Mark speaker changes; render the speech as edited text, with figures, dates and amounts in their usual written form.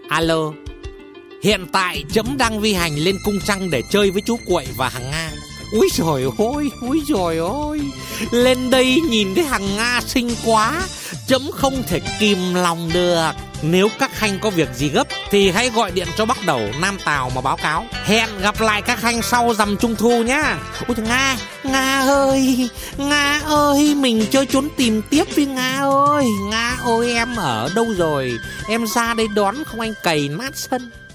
Speaker 1: Alo, hiện tại trẫm đang vi hành lên cung trăng để chơi với chú Quậy và Hằng Nga. Úi dồi ôi, lên đây nhìn thấy Hằng Nga xinh quá, trẫm không thể kìm lòng được. Nếu các khanh có việc gì gấp thì hãy gọi điện cho Bắc Đầu, Nam Tào mà báo cáo. Hẹn gặp lại các khanh sau rằm Trung Thu nhá. Ôi trời, Nga ơi, mình chơi trốn tìm tiếp với Nga ơi. Nga ơi, em ở đâu rồi? Em ra đây đón không anh cày nát sân.